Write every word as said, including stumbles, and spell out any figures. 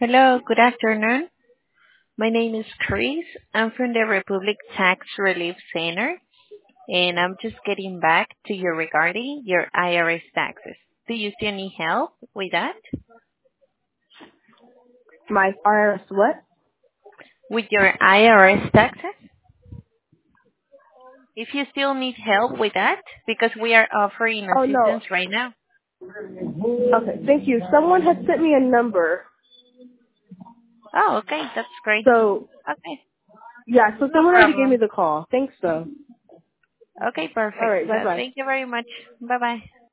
Hello, good afternoon. My name is Chris. I'm from the Republic Tax Relief Center, and I'm just getting back to you regarding your I R S taxes. Do you still need help with that? My R R S what? With your I R S taxes? If you still need help with that, because we are offering Oh no. assistance right now. Okay, thank you. Someone had sent me a number. Oh, okay, that's great. So Okay, yeah, so no someone already gave me problem. the call. Thanks though. Okay, All perfect. right, bye So bye. thank you very much. Bye-bye.